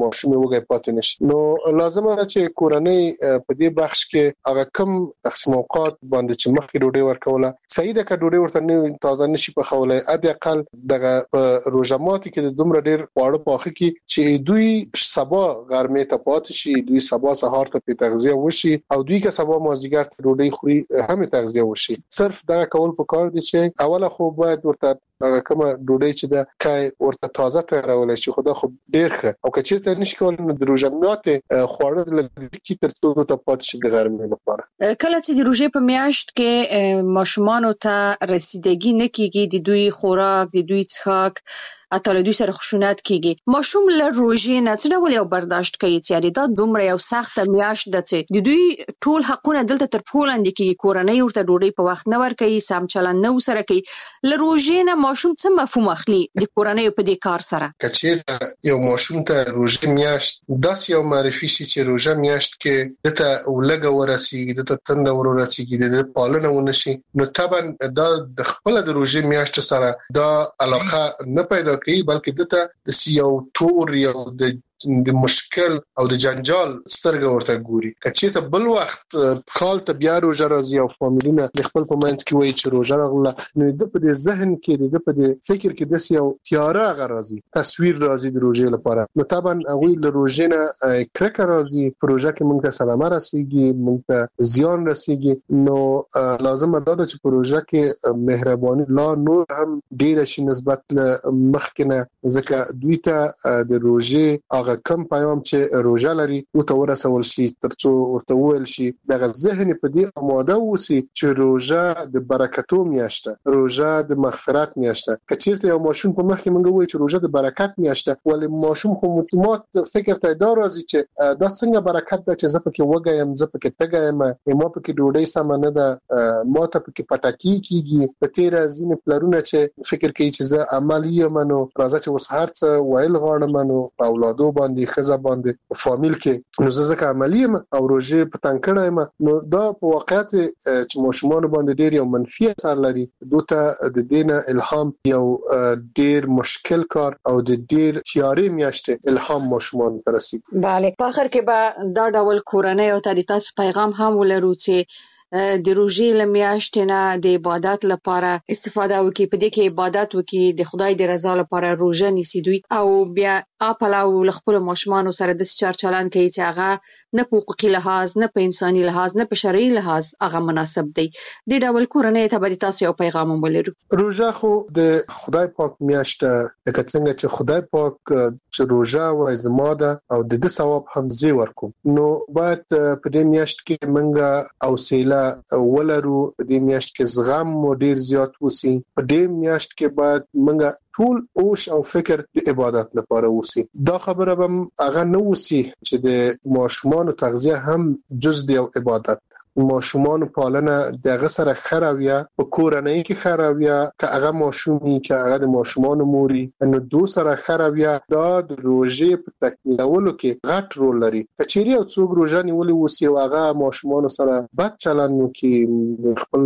S13: ماشوم وګي پاتې نشي. نو لازمه ده چې کورنۍ په دې بخش کې هغه کم تقسیم اوقات باندې چې مخکې ډوډۍ ورکوله صحیح ده، که ډوډۍ ورته نه تازه نشي پخولای ادي اقل دغه په روزه ماتي کې د دومره ډیر واړه پاخه کې چې دوی سبا غرمې ته پاتې شي، دوی سبا سهار ته په تغذیه وشي او دوی که سبا مازیګر ته ډوډۍ خوري هم تغذیه وشي. صرف دا کول پکار دي چې اوله خو باید ورته هغه کومه ډوډۍ چې د کای ورته تازه تیارول شي، خدا خو ډیر ښه او که چیرته نشي کولای نو د روزه ماتي خوړل لږ تر څو ته پاتې شي د غرمې لپاره.
S10: کله چې د روزې په میاشت کې ماشومان ته رسیدګي نه کیږي، د دوی خوراک د دوی څښاک اته له دوی سره خشونت کیږي، ماشوم له روزې نه څه ډول یو برداشت کوي چې دا دومره یو سخت میاشت ده چې د دوی ټول حقونه دلته تر پولاند کیږي، کورنۍ ورته ډوډۍ په وخت نه ورکوي، سم چلند نه وسره کوي. له روزې نه ماشوم څه مفهوم اخلي د کورنۍ په دې کار سره؟
S13: کچېر یو ماشوم ته روزې میاشت داس یو معرفي شي چې روزه میاشت کې دته ولګه ورسیږي، دته تند ورسیږي، د پالنه ونشي، نو طبعا دا د خپل د روزې میاشت سره دا علاقه نه پیدا کوي، بلکې دته د سیاو تور یو د د مشکل او د جنجال سترګه ورته ګوري. کچېته بل وخت کال ته بیا روزه راځي او فامیلونه د خپل په منځ کې وایي چې روزه راغله، نو د په دې ذهن کې د په دې فکر کې د سیاو تیاره غراځي، تصویر راځي د روزې لپاره. نو طبعا هغه له روزې نه کرکه راځي، پروژه کې موږ ته سلامه رسیږي، موږ ته زیان رسیږي. نو لازم ده چې پروژه کې مهرباني لا نور هم ډیر شي نسبت له مخکنه، ځکه دوی ته د روزې کم پیغام چې روزه لري او ته ورسول شي ترڅو ورته ویل شي دغه ذهن په دې آماده وسی چې روزه د برکتو میاشته، روزه د مغفرت میاشته. کچیرته یو ماشوم په مخ کې مونږ وایو چې روزه د برکت میاشته، ولی ماشوم خو متمات فکر ته دا راځي چې دا څنګه برکت ده چې زه پکې وګایم، زه پکې تګایم، ما پکې ډوډۍ سم نه ده، ما ته پکې پټاکی کیږي. په تیر ځینې پلرونه چې فکر کوي چې زه عملی منو راځه چې وس هرڅ وایل غواړم منو په اولادو باندې خزه باندې فامیل کې، نو زه ځکه عملی او روزه په تنکړه یم. نو دا په واقعیت چې ماشومان باندې ډیر یو منفي اثر لري، دوته د دینه الهام یو ډیر مشکل کار او د ډیر تیارې میاشته الهام ماشومان ترسي.
S10: bale په اخر کې به دا ډول کورنۍ او ته تاسو پیغام هم ولرو چې د روزې لمیاشتې نه د عبادت لپاره استفاده وکړي، په دې کې عبادت وکړي، د خدای د رضا لپاره روزه نیسي دوی، او بیا خپل او خپل ماشومان سره د چار چلند کوي چې هغه نه په حقوقي لحاظ، نه په انساني لحاظ، نه په شرعي لحاظ هغه مناسب دی. د ډول کورنۍ ته به تاسو یو پیغام ولرو.
S13: روزه خو د خدای پاک میاشته، لکه څنګه چې خدای پاک چې روزه وای زما ده او د دې ثواب هم زی ورکوم، نو باید په دې میاشت کې منګه او سیله ولرو، په دې میاشت کې زغم مو ډیر زیات وسی، په دې میاشت کې باید منګه ټول اوش او فکر د عبادت لپاره وسی. دا خبره به هغه نه وسی چې د ماشومان تغذیه هم جز دی او عبادت، ماشومان پالنه دغه سره خراویا په کورنۍ کې خراویا، که هغه ماشومي که هغه د ماشومان موري، نو دو سره خراویا دا د روزې په تکمیلولو کې غټ رول لري. کچېری او څوک روزه نیولې وسی او هغه ماشومان سره بد چلند وکړي، خپل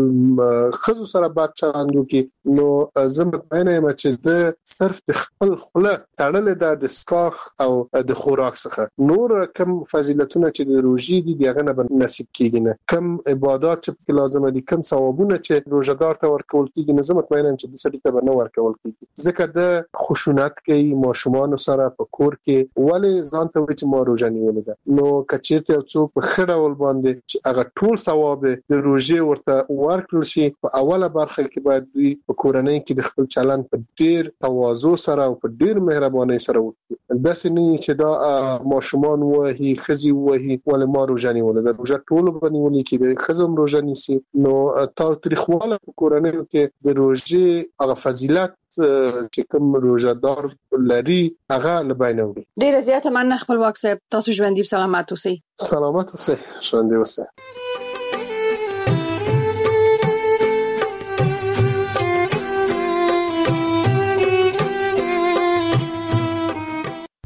S13: خزو سره بد چلند وکړي، نو زه مطمئنه یم چې د صرف د خپل خله تړلې ده د سکاخ او د خوراک څخه، نور کم فضیلتونه چې د روزې دي دغه نه نصیب کیږي، نه کم عبادت چې لازم دي، کم ثوابونه چې روزدار ته ورکول کیږي، نو زه مطمئنه یم چې د سړي ته نه ورکول کیږي، ځکه د خشونت کوي ماشومان سره په کور کې، ولی ځان ته وایي چې ما روزه نیولې ده. نو کچېرته یو څوک په ښه ډول باندې چې هغه ټول ثواب د روزې ورته ورکړل شي، په اوله برخه کې باید دوی په کورنۍ کې د خپل چلند په ډیر تواضع سره او په ډیر مهرباني سره وکړي، داسې نه چې دا ماشومان وایي خزي وایي ولی ما روزه نیولې ده، روزه ټول باندې کې د خزم روزه نیسي. نو تاریخواله په کورنۍ کې د روزې هغه فضیلت چې کوم روزدار لري هغه لباینه وي.
S10: ډیره زیاته مننه خپلواک صاحب، تاسو ژوندۍ سلامت اوسئ.
S13: سلامت اوسئ، ژوندۍ اوسئ.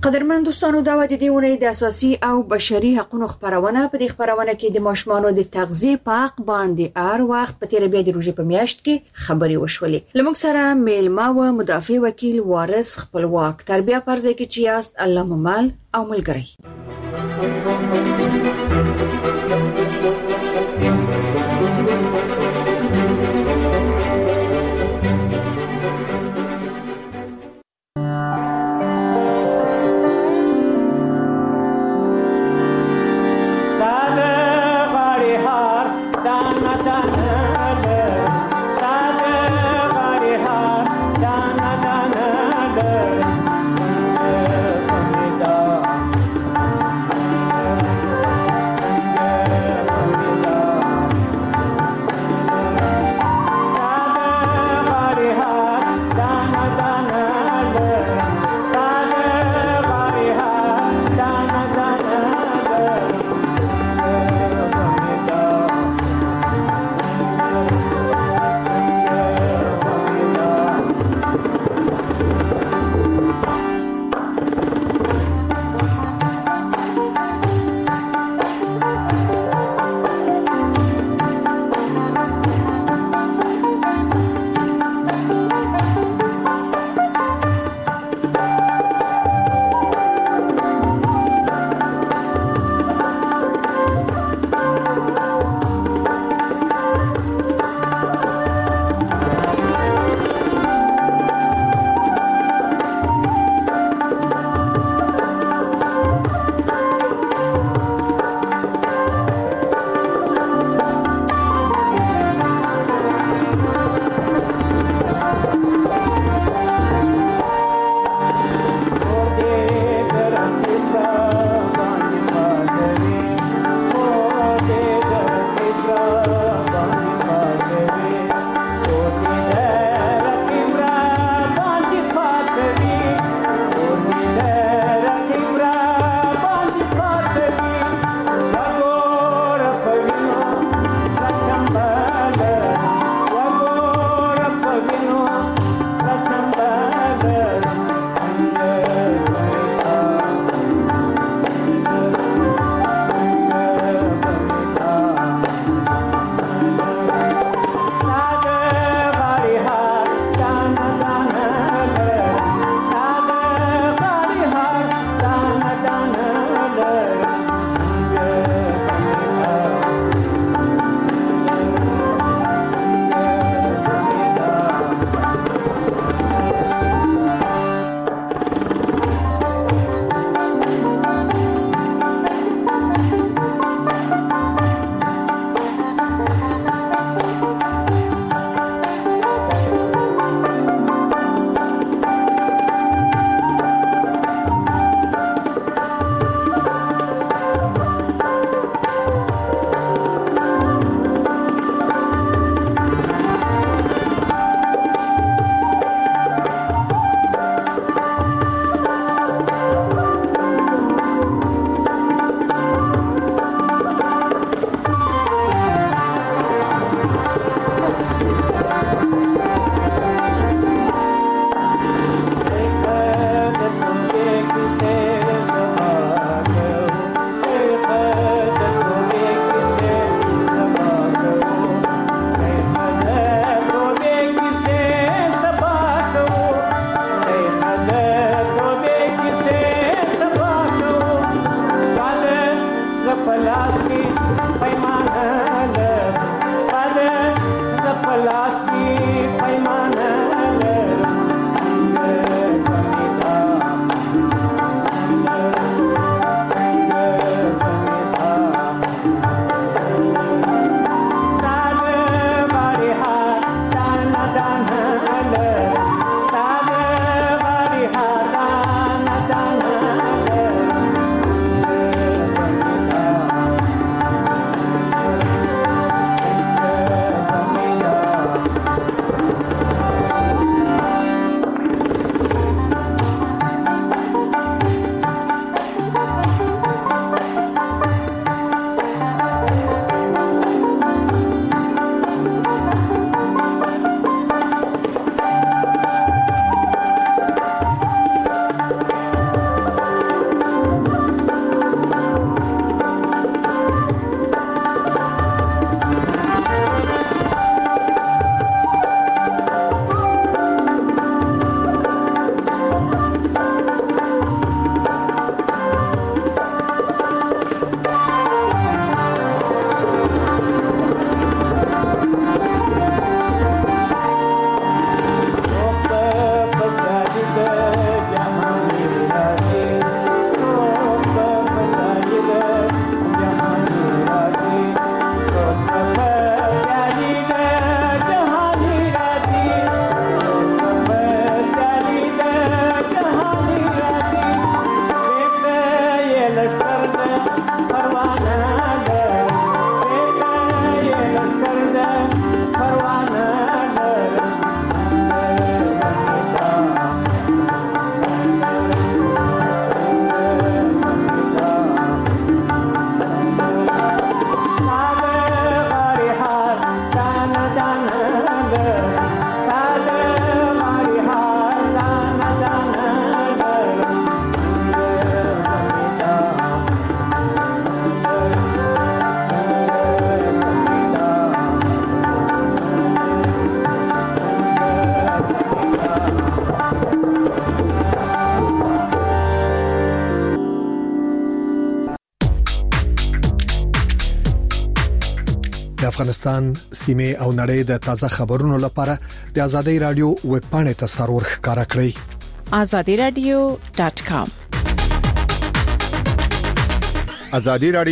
S6: قدرمن دوستانو دا د دې ونې د اساسي او بشري حقوقو خبرونه په دې خبرونه کې د ماشومانو د تغذیه په حق باندې هر وخت په تیر بیا د روزي په میاشت کې خبري وشولې. لمک سره میلما و مدافع وکیل وارث خپلواک تربیه پرځای کې چیاست الله ممال او ملګری.
S1: د افغانستان سیمه او نړۍ د تازه خبرونو لپاره د ازادي رادیو ویب پاڼه ته سرور ښکارا کړئ
S14: azadi radio dot com.
S1: ازادي رادیو